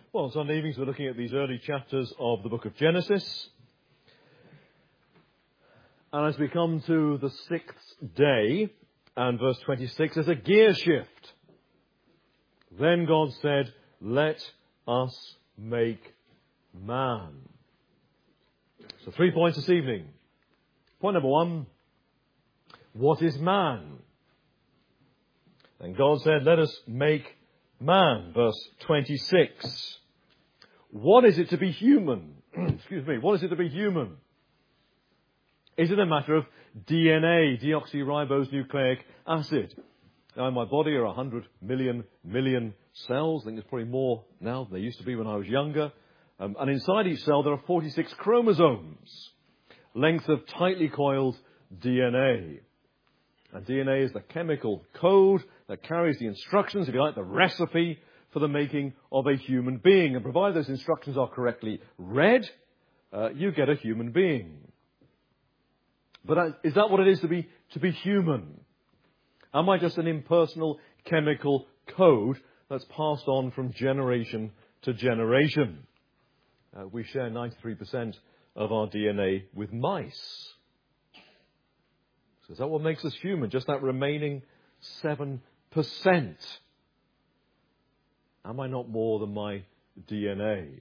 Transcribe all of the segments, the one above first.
Well, Sunday evenings we're looking at these early chapters of the book of Genesis. And as we come to the 6th day and verse 26, there's a gear shift. Then God said, "Let us make man." So 3 points this evening. Point number 1, what is man? And God said, "Let us make man." Verse 26. What is it to be human? Excuse me. What is it to be human? Is it a matter of DNA, deoxyribonucleic acid? Now in my body are 100 million cells. I think there's probably more now than there used to be when I was younger. And inside each cell there are 46 chromosomes, length of tightly coiled DNA. And DNA is the chemical code that carries the instructions, if you like, the recipe for the making of a human being. And provided those instructions are correctly read, you get a human being. But is that what it is to be human? Am I just an impersonal chemical code that's passed on from generation to generation? We share 93% of our DNA with mice. So is that what makes us human? Just that remaining 7%? Am I not more than my DNA?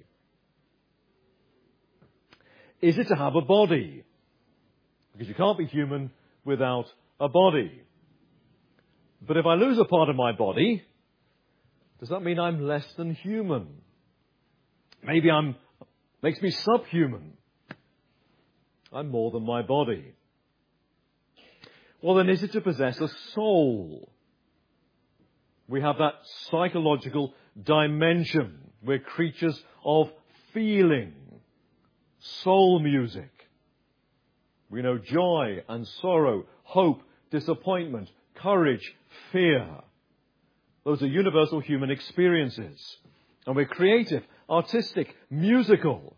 Is it to have a body? Because you can't be human without a body. But if I lose a part of my body, does that mean I'm less than human? Maybe makes me subhuman. I'm more than my body. Well, then is it to possess a soul? We have that psychological dimension. We're creatures of feeling, soul music. We know joy and sorrow, hope, disappointment, courage, fear. Those are universal human experiences. And we're creative, artistic, musical.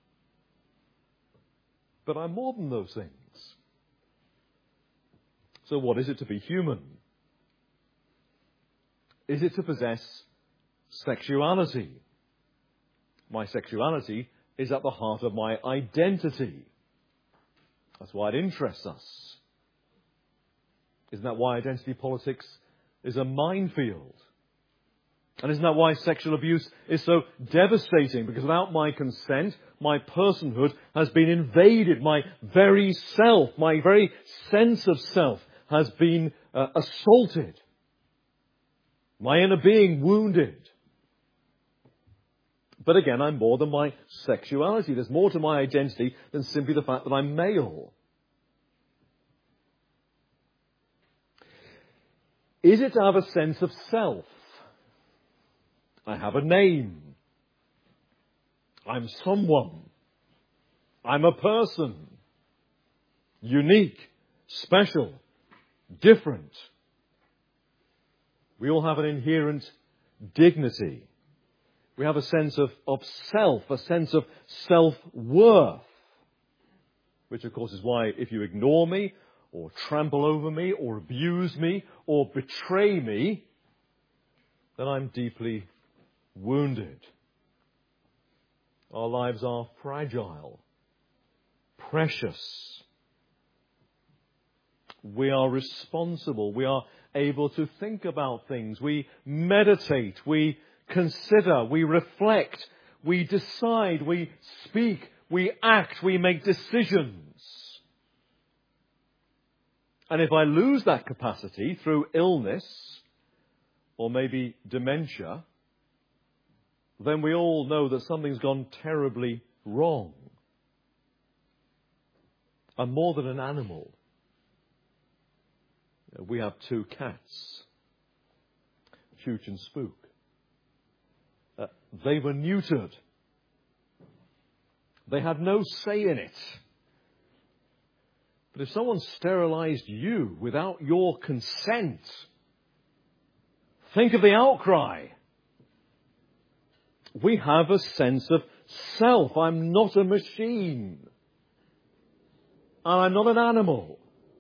But I'm more than those things. So what is it to be human? Is it to possess sexuality? My sexuality is at the heart of my identity. That's why it interests us. Isn't that why identity politics is a minefield? And isn't that why sexual abuse is so devastating? Because without my consent, my personhood has been invaded. My very self, my very sense of self has been assaulted. My inner being wounded. But again, I'm more than my sexuality. There's more to my identity than simply the fact that I'm male. Is it to have a sense of self? I have a name. I'm someone. I'm a person. Unique, special, different. We all have an inherent dignity. We have a sense of self, a sense of self-worth. Which, of course, is why if you ignore me, or trample over me, or abuse me, or betray me, then I'm deeply wounded. Our lives are fragile, precious. We are responsible. We are able to think about things. We meditate. We consider. We reflect. We decide. We speak. We act. We make decisions. And if I lose that capacity through illness or maybe dementia, then we all know that something's gone terribly wrong. I'm more than an animal. We have 2 cats, Chooch and Spook. They were neutered. They had no say in it. But if someone sterilized you without your consent, think of the outcry. We have a sense of self. I'm not a machine. And I'm not an animal.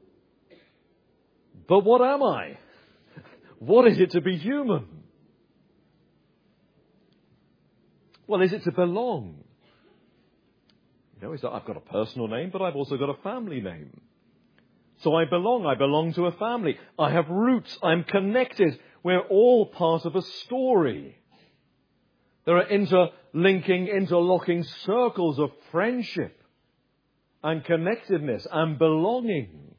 But what am I? What is it to be human? Well, is it to belong? You know, I've got a personal name, but I've also got a family name. So I belong to a family. I have roots, I'm connected. We're all part of a story. There are interlocking circles of friendship and connectedness and belonging.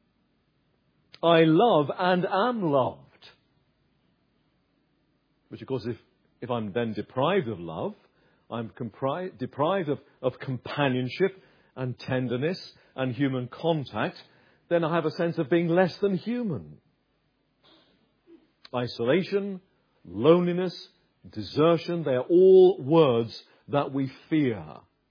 I love and am loved. Which, of course, if I'm then deprived of love, I'm deprived of companionship and tenderness and human contact, then I have a sense of being less than human. Isolation, loneliness, desertion, they are all words that we fear.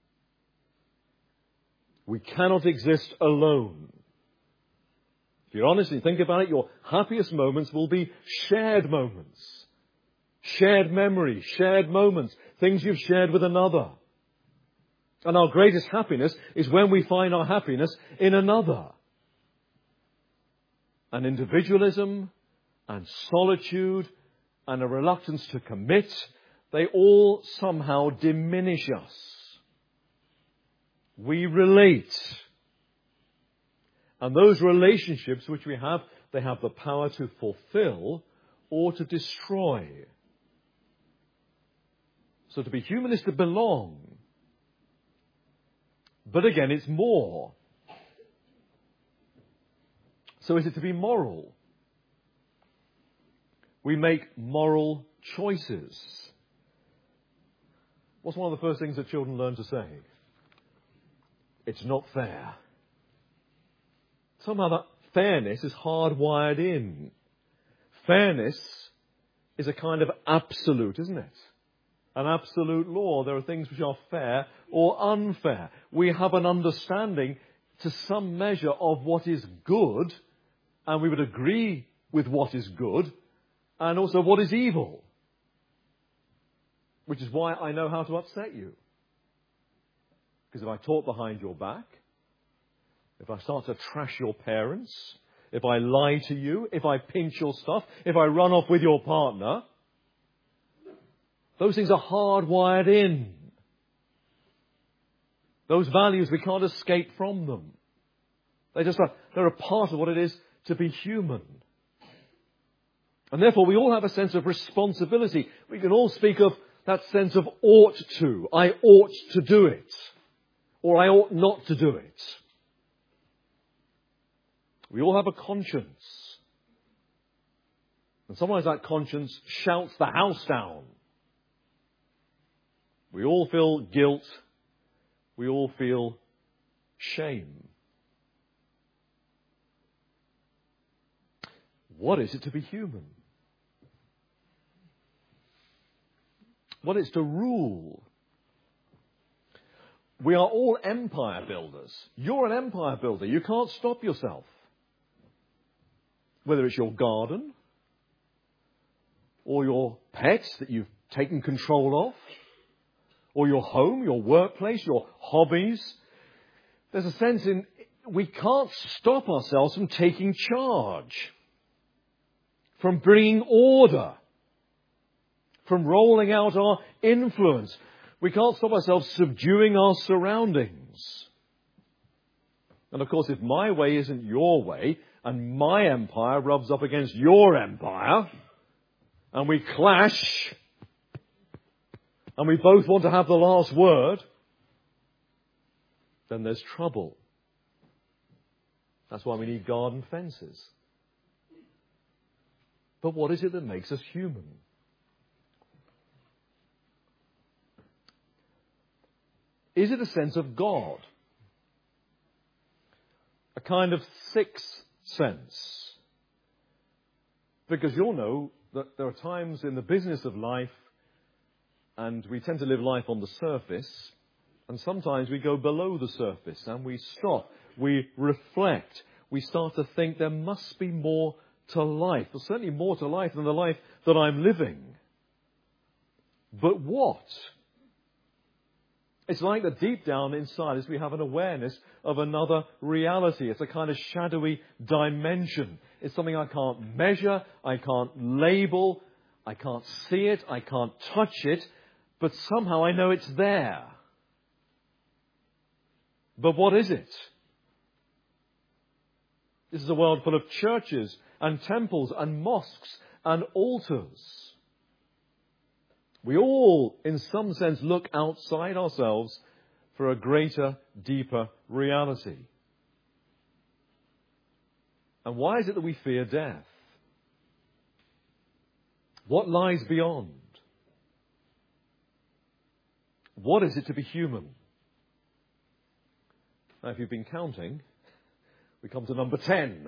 We cannot exist alone. If you honestly think about it, your happiest moments will be shared moments. Shared memories, shared moments, things you've shared with another. And our greatest happiness is when we find our happiness in another. And individualism and solitude and a reluctance to commit, they all somehow diminish us. We relate. And those relationships which we have, they have the power to fulfill or to destroy. So to be human is to belong. But again, it's more. So is it to be moral? We make moral choices. What's one of the first things that children learn to say? It's not fair. Somehow that fairness is hardwired in. Fairness is a kind of absolute, isn't it? An absolute law. There are things which are fair or unfair. We have an understanding to some measure of what is good, and we would agree with what is good, and also what is evil. Which is why I know how to upset you. Because if I talk behind your back, if I start to trash your parents, if I lie to you, if I pinch your stuff, if I run off with your partner, those things are hardwired in. Those values, we can't escape from them. They're a part of what it is to be human. And therefore we all have a sense of responsibility. We can all speak of that sense of ought to. I ought to do it. Or I ought not to do it. We all have a conscience. And sometimes that conscience shouts the house down. We all feel guilt. We all feel shame. What is it to be human? What is to rule? We are all empire builders. You're an empire builder. You can't stop yourself. Whether it's your garden or your pets that you've taken control of, or your home, your workplace, your hobbies. There's a sense in we can't stop ourselves from taking charge, from bringing order, from rolling out our influence. We can't stop ourselves subduing our surroundings. And of course, if my way isn't your way, and my empire rubs up against your empire, and we clash, and we both want to have the last word, then there's trouble. That's why we need garden fences. But what is it that makes us human? Is it a sense of God? A kind of sixth sense? Because you'll know that there are times in the business of life, and we tend to live life on the surface, and sometimes we go below the surface and we stop, we reflect, we start to think there must be more to life. There's certainly more to life than the life that I'm living. But what? It's like that deep down inside us we have an awareness of another reality. It's a kind of shadowy dimension. It's something I can't measure, I can't label, I can't see it, I can't touch it. but somehow I know it's there. But what is it? This is a world full of churches and temples and mosques and altars. We all, in some sense, look outside ourselves for a greater, deeper reality. And why is it that we fear death? What lies beyond? What is it to be human? Now, if you've been counting, we come to number 10.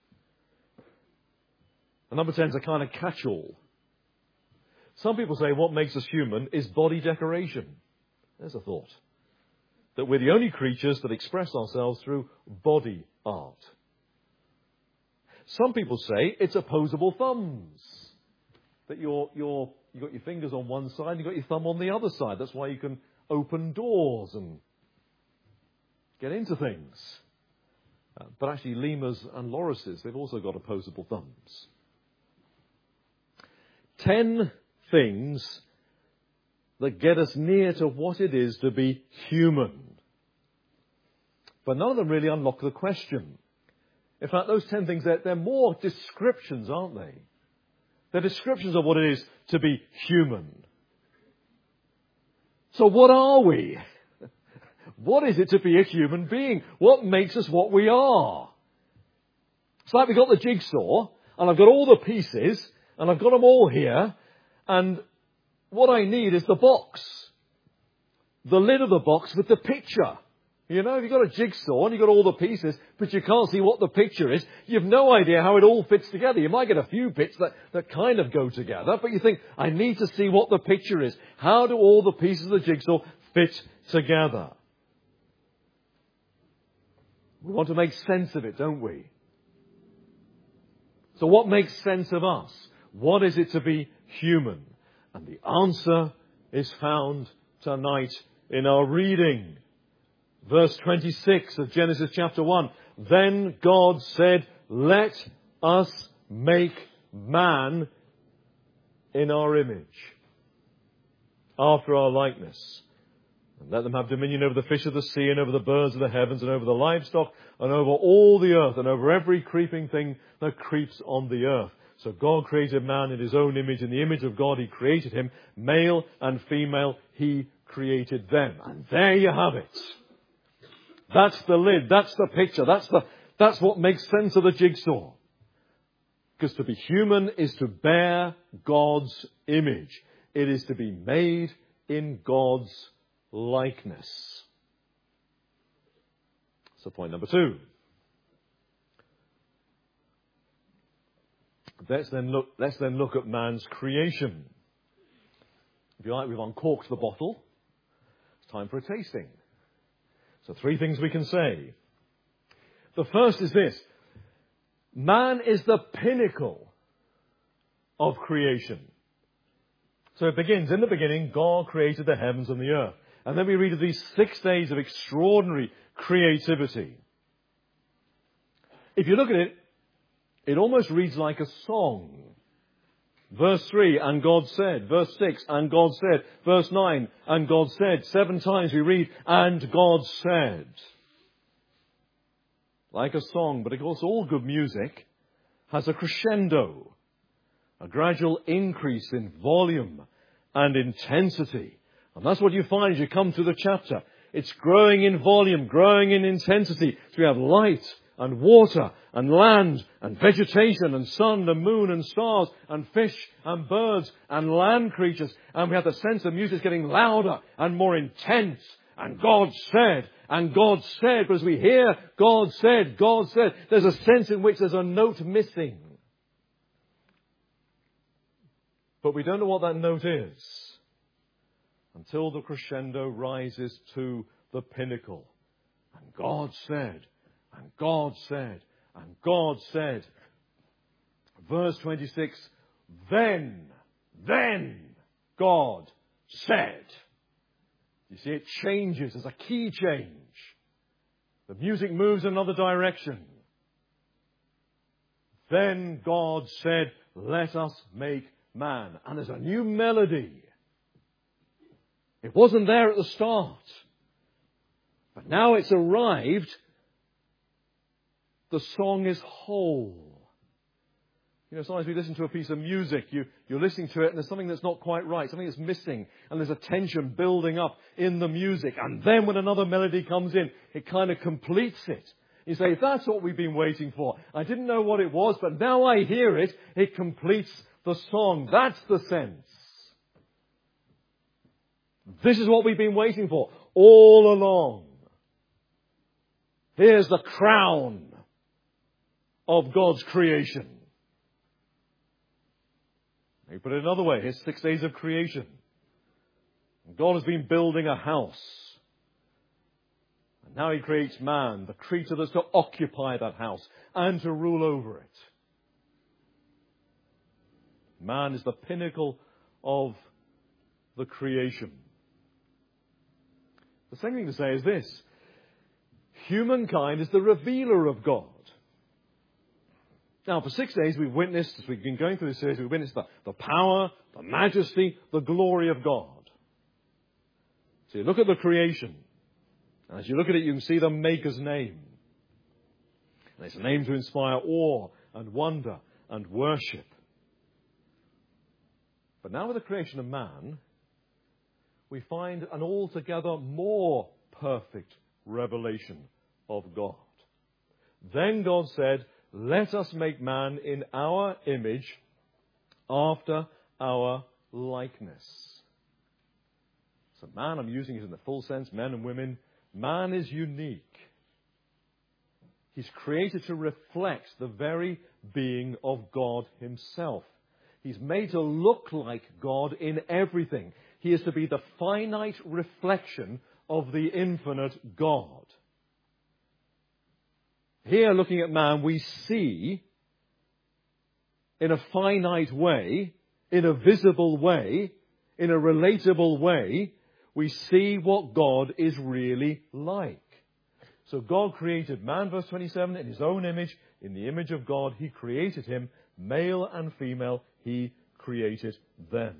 And number 10 is a kind of catch-all. Some people say what makes us human is body decoration. There's a thought. That we're the only creatures that express ourselves through body art. Some people say it's opposable thumbs. That you've got your fingers on one side and you've got your thumb on the other side. That's why you can open doors and get into things. But actually lemurs and lorises, they've also got opposable thumbs. 10 things that get us near to what it is to be human. But none of them really unlock the question. In fact, those 10 things, they're more descriptions, aren't they? They're descriptions of what it is to be human. So what are we? What is it to be a human being? What makes us what we are? It's like we've got the jigsaw, and I've got all the pieces, and I've got them all here, and what I need is the box. The lid of the box with the picture. You know, if you've got a jigsaw and you've got all the pieces, but you can't see what the picture is, you've no idea how it all fits together. You might get a few bits that kind of go together, but you think, I need to see what the picture is. How do all the pieces of the jigsaw fit together? We want to make sense of it, don't we? So what makes sense of us? What is it to be human? And the answer is found tonight in our reading. Verse 26 of Genesis chapter 1. Then God said, let us make man in our image, after our likeness. And let them have dominion over the fish of the sea and over the birds of the heavens and over the livestock and over all the earth and over every creeping thing that creeps on the earth. So God created man in his own image. In the image of God he created him. Male and female he created them. And there you have it. That's the lid. That's the picture. That's what makes sense of the jigsaw. Because to be human is to bear God's image. It is to be made in God's likeness. So point number 2. Let's then look at man's creation. If you like, we've uncorked the bottle. It's time for a tasting. So 3 things we can say. The first is this. Man is the pinnacle of creation. So it begins, in the beginning, God created the heavens and the earth. And then we read of these 6 days of extraordinary creativity. If you look at it, it almost reads like a song. Verse 3, and God said. Verse 6, and God said. Verse 9, and God said. 7 times we read, and God said. Like a song, but of course all good music has a crescendo, a gradual increase in volume and intensity. And that's what you find as you come through the chapter. It's growing in volume, growing in intensity. So we have light and water and land and vegetation and sun and moon and stars and fish and birds and land creatures. And we have the sense the music's getting louder and more intense. And God said, and God said. But as we hear God said, there's a sense in which there's a note missing. But we don't know what that note is until the crescendo rises to the pinnacle. And God said, and God said, and God said. Verse 26, then God said. You see, it changes. There's a key change. The music moves in another direction. Then God said, let us make man. And there's a new melody. It wasn't there at the start. But now it's arrived. The song is whole. You know, sometimes we listen to a piece of music, you're listening to it and there's something that's not quite right, something that's missing, and there's a tension building up in the music. And then when another melody comes in, it kind of completes it. You say, that's what we've been waiting for. I didn't know what it was, but now I hear it, it completes the song. That's the sense. This is what we've been waiting for all along. Here's the crown of God's creation. Let me put it another way. Here's 6 days of creation. God has been building a house. And now He creates man, the creature that's to occupy that house and to rule over it. Man is the pinnacle of the creation. The second thing to say is this. Humankind is the revealer of God. Now, for 6 days we've witnessed, as we've been going through this series, we've witnessed the power, the majesty, the glory of God. So you look at the creation. And as you look at it, you can see the Maker's name. And it's a name to inspire awe and wonder and worship. But now with the creation of man, we find an altogether more perfect revelation of God. Then God said, let us make man in our image, after our likeness. So man, I'm using it in the full sense, men and women. Man is unique. He's created to reflect the very being of God Himself. He's made to look like God in everything. He is to be the finite reflection of the infinite God. Here, looking at man, we see in a finite way, in a visible way, in a relatable way, we see what God is really like. So God created man, verse 27, in His own image. In the image of God, He created him. Male and female, He created them.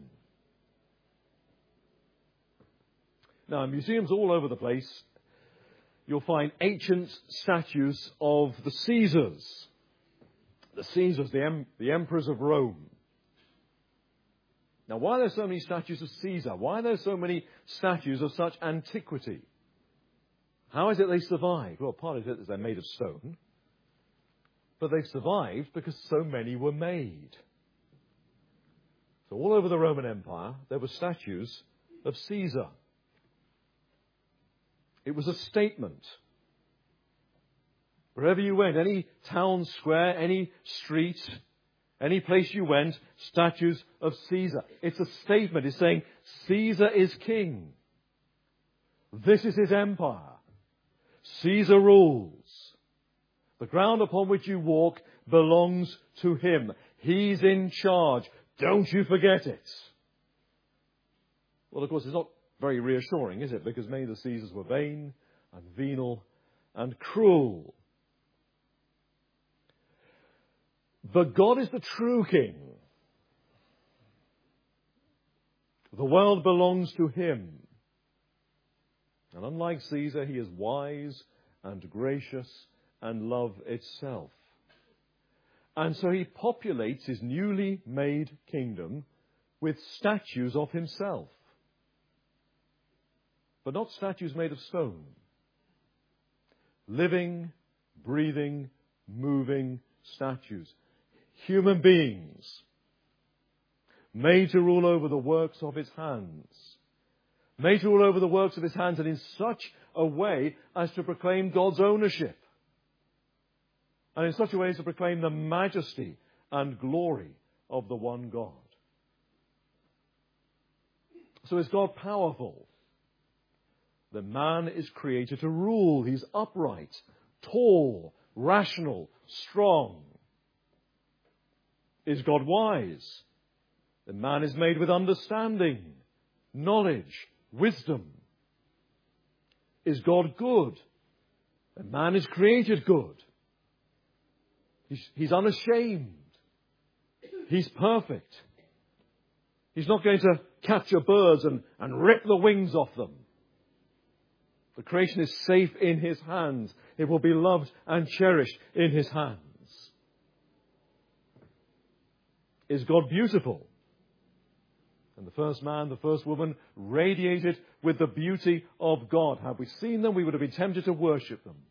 Now, in museums all over the place, you'll find ancient statues of the Caesars. The Caesars, the emperors of Rome. Now, why are there so many statues of Caesar? Why are there so many statues of such antiquity? How is it they survived? Well, part of it is they're made of stone. But they've survived because so many were made. So all over the Roman Empire, there were statues of Caesar. It was a statement. Wherever you went, any town square, any street, any place you went, statues of Caesar. It's a statement. It's saying, Caesar is king. This is his empire. Caesar rules. The ground upon which you walk belongs to him. He's in charge. Don't you forget it. Well, of course, it's not very reassuring, is it? Because many of the Caesars were vain and venal and cruel. But God is the true king. The world belongs to him. And unlike Caesar, he is wise and gracious and love itself. And so he populates his newly made kingdom with statues of himself. But not statues made of stone. Living, breathing, moving statues. Human beings. Made to rule over the works of his hands. Made to rule over the works of his hands, and in such a way as to proclaim God's ownership. And in such a way as to proclaim the majesty and glory of the one God. So is God powerful? The man is created to rule. He's upright, tall, rational, strong. Is God wise? The man is made with understanding, knowledge, wisdom. Is God good? The man is created good. He's unashamed. He's perfect. He's not going to capture birds and rip the wings off them. The creation is safe in His hands. It will be loved and cherished in His hands. Is God beautiful? And the first man, the first woman, radiated with the beauty of God. Had we seen them, we would have been tempted to worship them.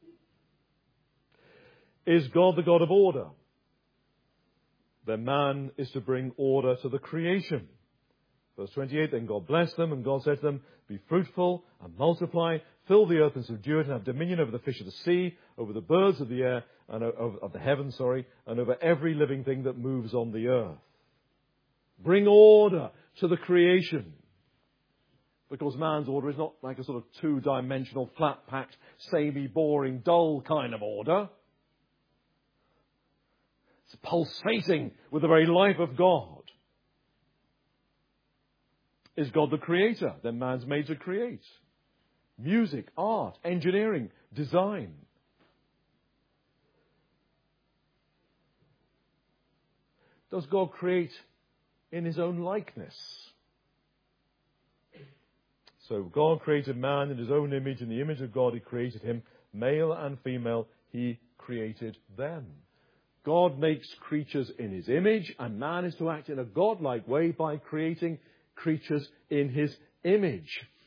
Is God the God of order? Then man is to bring order to the creation. Verse 28, then God blessed them, and God said to them, be fruitful and multiply, fill the earth and subdue it, and have dominion over the fish of the sea, over the birds of the air, and of the heavens, and over every living thing that moves on the earth. Bring order to the creation. Because man's order is not like a sort of two-dimensional, flat-packed, samey, boring, dull kind of order. It's pulsating with the very life of God. Is God the creator? Then man's made to create. Music, art, engineering, design. Does God create in His own likeness? So God created man in His own image. In the image of God He created him. Male and female He created them. God makes creatures in His image, and man is to act in a God-like way by creating creatures in His image.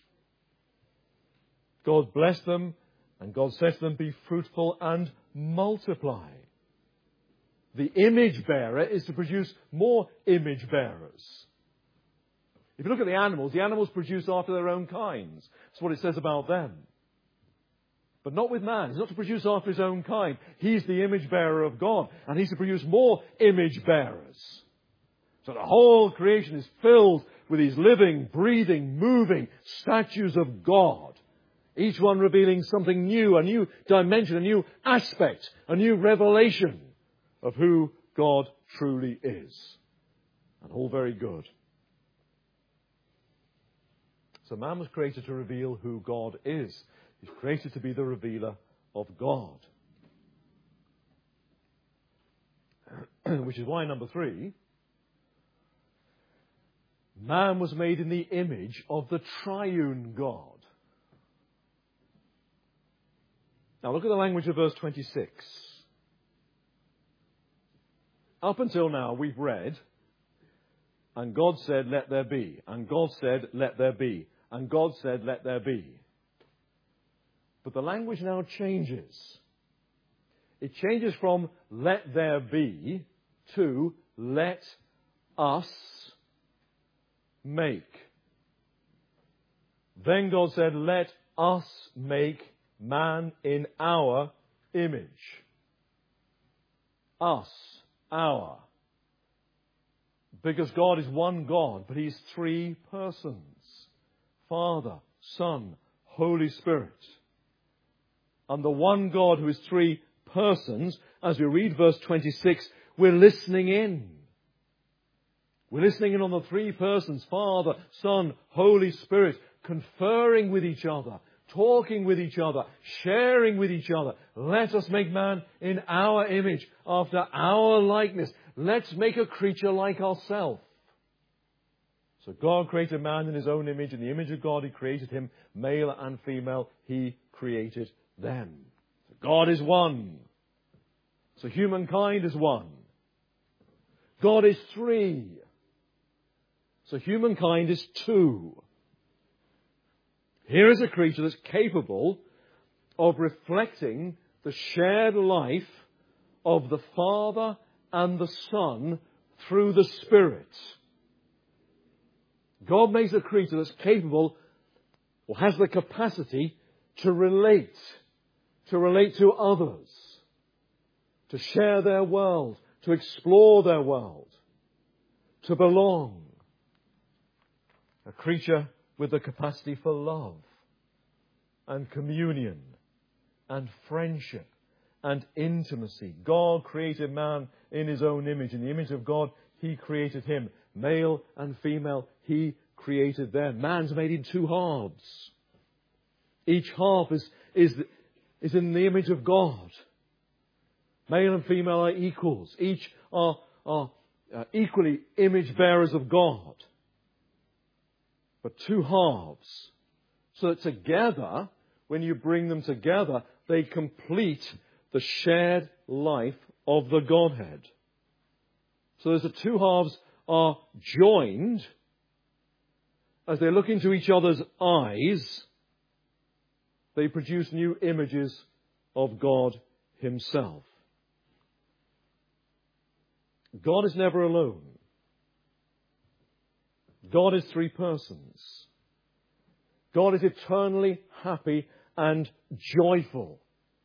God blessed them, and God said to them, be fruitful and multiply. The image bearer is to produce more image bearers. If you look at the animals produce after their own kinds. That's what it says about them. But not with man. He's not to produce after his own kind. He's the image bearer of God, and he's to produce more image bearers. So the whole creation is filled with these living, breathing, moving statues of God. Each one revealing something new, a new dimension, a new aspect, a new revelation of who God truly is. And all very good. So man was created to reveal who God is. He's created to be the revealer of God. Which is why, number 3, man was made in the image of the triune God. Now look at the language of verse 26. Up until now we've read, and God said, let there be. And God said, let there be. And God said, let there be. But the language now changes. It changes from let there be to let us make. Then God said, let us make man in our image. Us, our. Because God is one God, but He's 3 persons. Father, Son, Holy Spirit. And the one God who is 3 persons, as we read verse 26, we're listening in. We're listening in on the 3 persons, Father, Son, Holy Spirit, conferring with each other, talking with each other, sharing with each other. Let us make man in our image, after our likeness. Let's make a creature like ourselves. So God created man in His own image. In the image of God He created him. Male and female He created them. So God is one. So humankind is one. God is 3. So humankind is 2. Here is a creature that's capable of reflecting the shared life of the Father and the Son through the Spirit. God makes a creature that's capable, or has the capacity, to relate to others, to share their world, to explore their world, to belong. A creature with the capacity for love and communion and friendship and intimacy. God created man in His own image. In the image of God, He created him. Male and female, He created them. Man's made in 2 halves. Each half is in the image of God. Male and female are equals. Each are equally image bearers of God. but two halves. So that together, when you bring them together, they complete the shared life of the Godhead. So as the two halves are joined, as they look into each other's eyes, they produce new images of God Himself. God is never alone. God is three persons. God is eternally happy and joyful.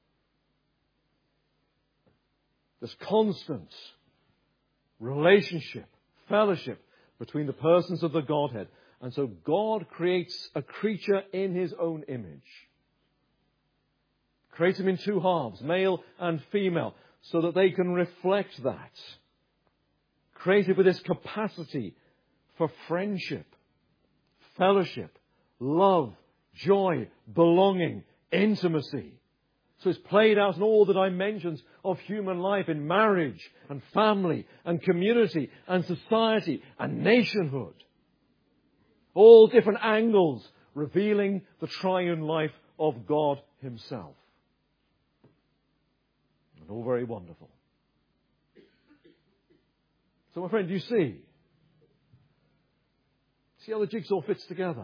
There's constant relationship, fellowship between the persons of the Godhead. And so God creates a creature in His own image. Creates him in two halves, male and female, so that they can reflect that. Created with this capacity for friendship, fellowship, love, joy, belonging, intimacy. So it's played out in all the dimensions of human life, in marriage and family and community and society and nationhood. All different angles revealing the triune life of God Himself. And all very wonderful. So my friend, do you see? See how the jigsaw fits together?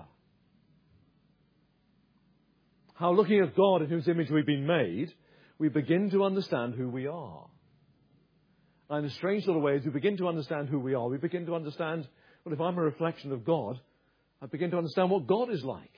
How looking at God in whose image we've been made, we begin to understand who we are. And in strange sort of ways, we begin to understand who we are. We begin to understand, well, if I'm a reflection of God, I begin to understand what God is like.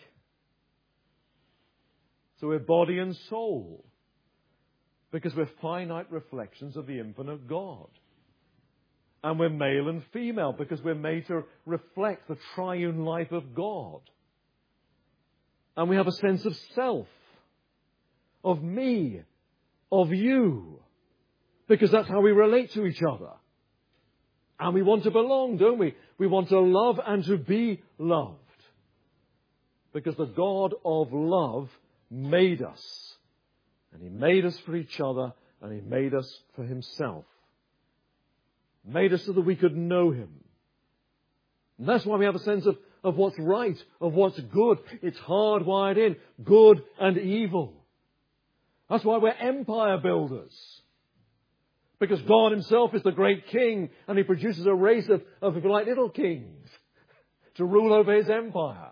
So we're body and soul, because we're finite reflections of the infinite God. And we're male and female, because we're made to reflect the triune life of God. And we have a sense of self, of me, of you, because that's how we relate to each other. And we want to belong, don't we? We want to love and to be loved. Because the God of love made us. And He made us for each other, and He made us for Himself. Made us so that we could know Him. And that's why we have a sense of what's right, of what's good. It's hardwired in, good and evil. That's why we're empire builders. Because God Himself is the great king, and He produces a race of if you like, little kings to rule over His empire.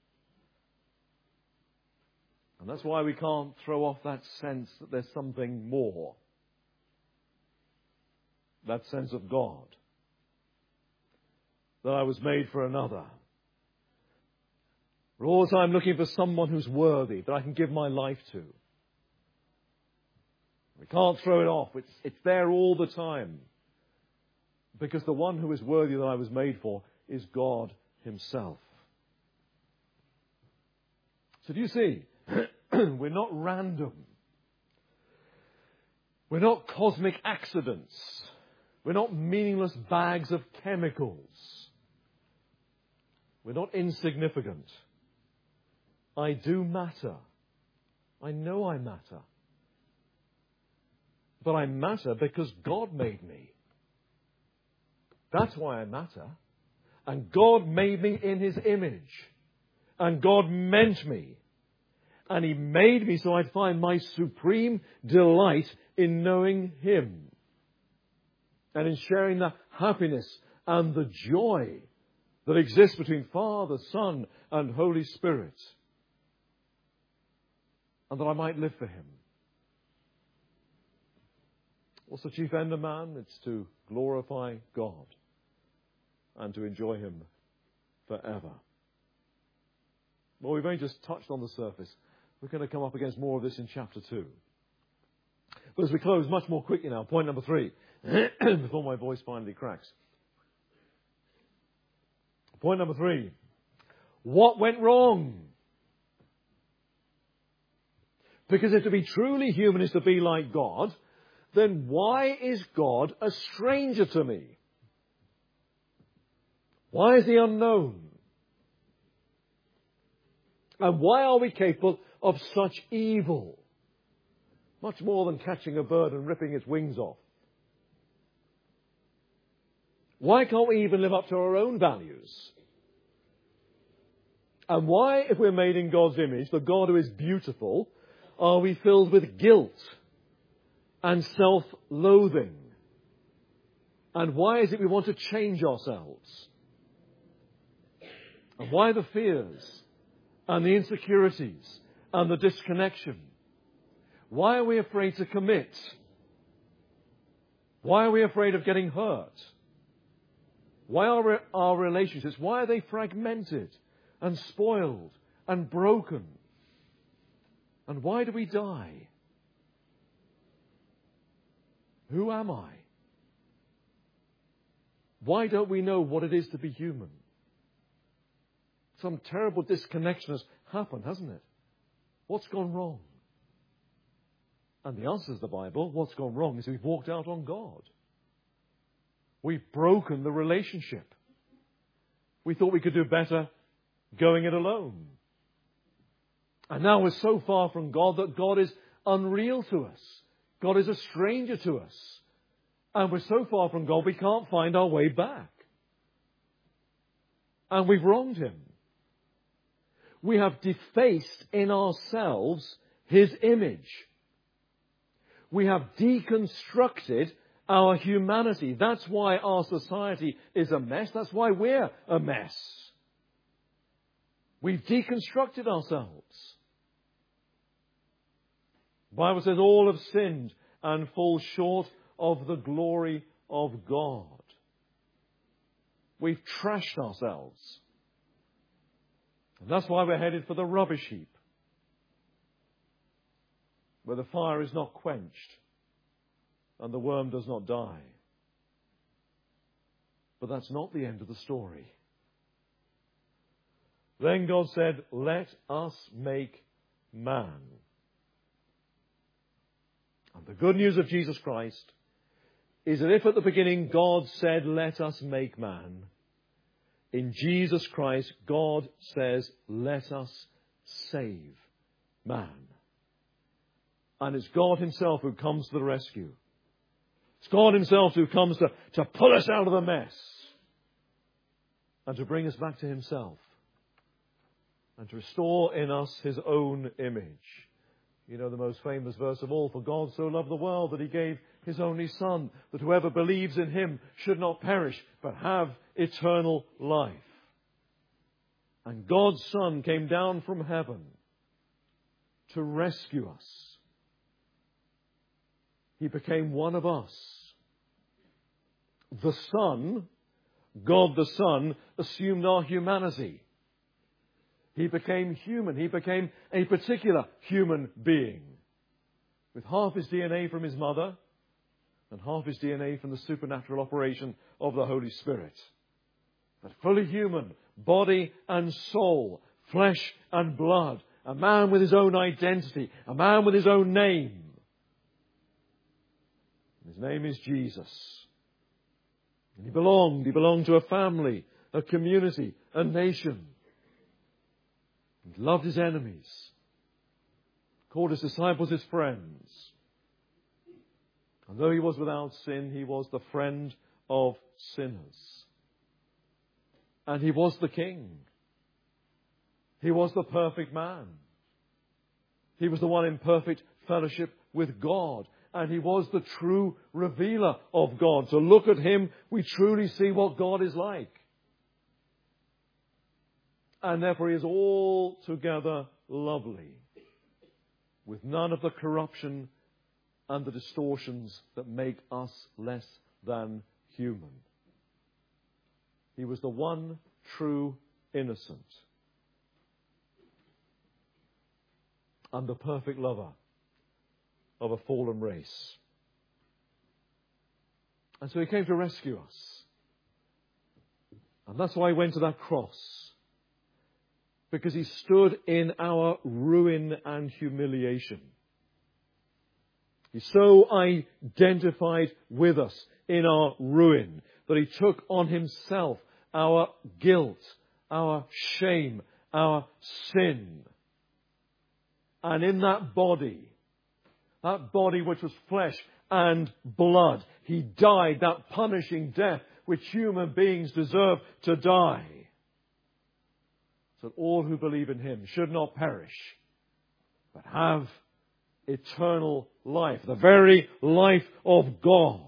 And that's why we can't throw off that sense that there's something more. That sense of God. That I was made for another. We're all the time looking for someone who's worthy, that I can give my life to. We can't throw it off. It's there all the time. Because the one who is worthy that I was made for is God Himself. So do you see? We're not random. We're not cosmic accidents. We're not meaningless bags of chemicals. We're not insignificant. I do matter. I know I matter. But I matter because God made me. That's why I matter. And God made me in His image. And God meant me. And He made me so I'd find my supreme delight in knowing Him. And in sharing the happiness and the joy that exists between Father, Son, and Holy Spirit. And that I might live for Him. What's the chief end of man? It's to glorify God and to enjoy Him forever. Well, we've only just touched on the surface. We're going to come up against more of this in chapter 2. But as we close much more quickly now, point number 3, before my voice finally cracks. Point number 3. What went wrong? Because if to be truly human is to be like God, then why is God a stranger to me? Why is He unknown? And why are we capable of such evil? Much more than catching a bird and ripping its wings off. Why can't we even live up to our own values? And why, if we're made in God's image, the God who is beautiful, are we filled with guilt and self-loathing? And why is it we want to change ourselves? And why the fears and the insecurities and the disconnection? Why are we afraid to commit? Why are we afraid of getting hurt? Why are our relationships, why are they fragmented and spoiled and broken? And why do we die? Who am I? Why don't we know what it is to be human? Some terrible disconnection has happened, hasn't it? What's gone wrong? And the answer is the Bible. What's gone wrong is we've walked out on God. We've broken the relationship. We thought we could do better going it alone. And now we're so far from God that God is unreal to us. God is a stranger to us. And we're so far from God we can't find our way back. And we've wronged Him. We have defaced in ourselves His image. We have deconstructed our humanity. That's why our society is a mess. That's why we're a mess. We've deconstructed ourselves. The Bible says all have sinned and fall short of the glory of God. We've trashed ourselves. And that's why we're headed for the rubbish heap, where the fire is not quenched and the worm does not die. But that's not the end of the story. Then God said, let us make man. And the good news of Jesus Christ is that if at the beginning God said, let us make man, in Jesus Christ, God says, let us save man. And it's God Himself who comes to the rescue. It's God Himself who comes to pull us out of the mess and to bring us back to Himself and to restore in us His own image. You know the most famous verse of all, for God so loved the world that He gave His only Son, that whoever believes in Him should not perish, but have eternal life. And God's Son came down from heaven to rescue us. He became one of us. The Son, God the Son, assumed our humanity. He became human. He became a particular human being, with half his DNA from his mother and half his DNA from the supernatural operation of the Holy Spirit. But fully human, body and soul, flesh and blood, a man with his own identity, a man with his own name. His name is Jesus. And he belonged to a family, a community, a nation. He loved his enemies, called his disciples his friends. And though he was without sin, he was the friend of sinners. And he was the King. He was the perfect man. He was the one in perfect fellowship with God. And he was the true revealer of God. To look at him, we truly see what God is like. And therefore he is altogether lovely, with none of the corruption and the distortions that make us less than human. He was the one true innocent and the perfect lover of a fallen race. And so he came to rescue us. And that's why he went to that cross. Because he stood in our ruin and humiliation. He so identified with us in our ruin that he took on himself our guilt, our shame, our sin. And in that body which was flesh and blood, he died that punishing death which human beings deserve to die. so that all who believe in him should not perish, but have eternal life, the very life of God.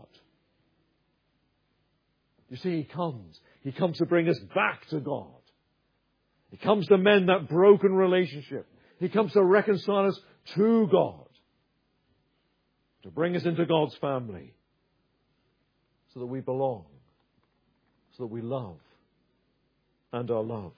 You see, he comes. He comes to bring us back to God. He comes to mend that broken relationship. He comes to reconcile us to God, to bring us into God's family, so that we belong, so that we love and are loved.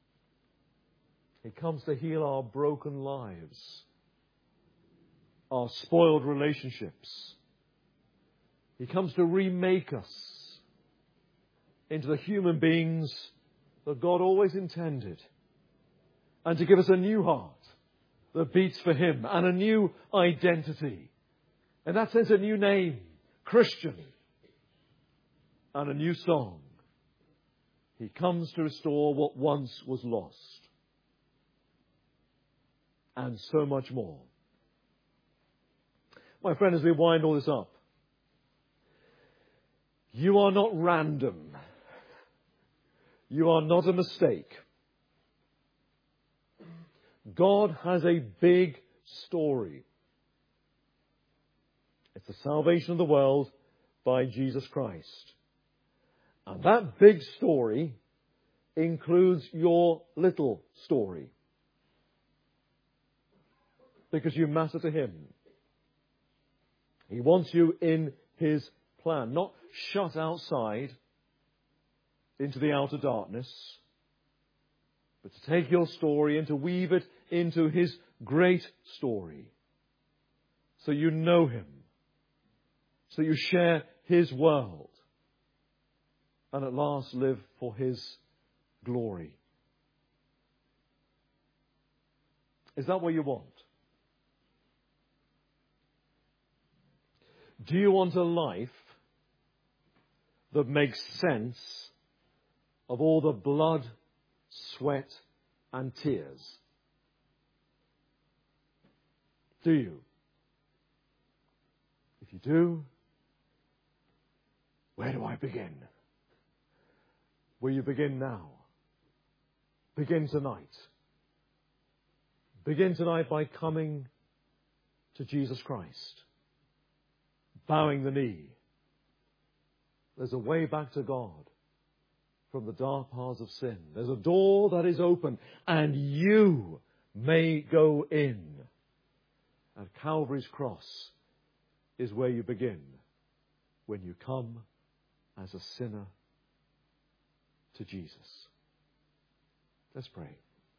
He comes to heal our broken lives, our spoiled relationships. He comes to remake us into the human beings that God always intended, and to give us a new heart that beats for him, and a new identity. In that sense, a new name, Christian, and a new song. He comes to restore what once was lost, and so much more. My friend, as we wind all this up, you are not random. You are not a mistake. God has a big story. It's the salvation of the world by Jesus Christ. And that big story includes your little story, because you matter to him. He wants you in his plan, not shut outside into the outer darkness, but to take your story and to weave it into his great story, so you know him, so you share his world, and at last live for his glory. Is that what you want? Do you want a life that makes sense of all the blood, sweat, and tears? Do you? If you do, where do I begin? Will you begin now? Begin tonight. Begin tonight by coming to Jesus Christ, bowing the knee. There's a way back to God from the dark paths of sin. There's a door that is open, and you may go in. And Calvary's cross is where you begin when you come as a sinner to Jesus. Let's pray.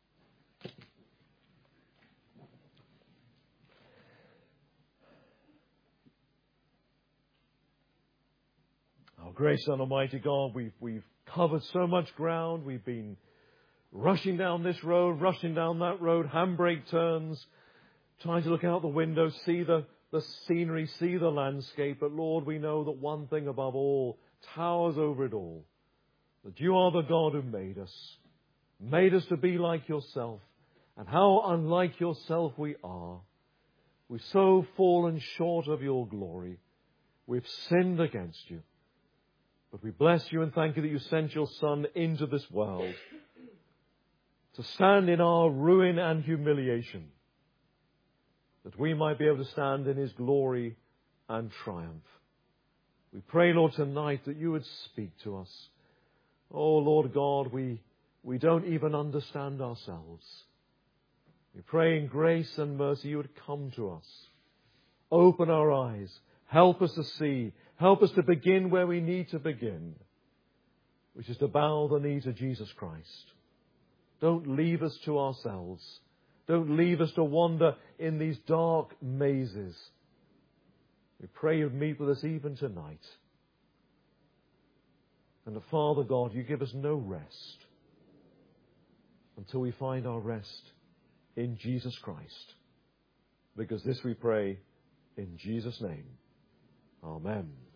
Our gracious and almighty God, we've covered so much ground. We've been rushing down this road, rushing down that road, handbrake turns, trying to look out the window, see the scenery, see the landscape. But Lord, we know that one thing above all towers over it all, that you are the God who made us to be like yourself. And how unlike yourself we are. We've so fallen short of your glory. We've sinned against you. But we bless you and thank you that you sent your Son into this world to stand in our ruin and humiliation, that we might be able to stand in his glory and triumph. We pray, Lord, tonight that you would speak to us. Oh, Lord God, we don't even understand ourselves. We pray in grace and mercy you would come to us. Open our eyes. Help us to see. Help us to begin where we need to begin, which is to bow the knee to Jesus Christ. Don't leave us to ourselves. Don't leave us to wander in these dark mazes. We pray you'd meet with us even tonight. And Father God, you give us no rest until we find our rest in Jesus Christ. Because this we pray in Jesus' name. Amen.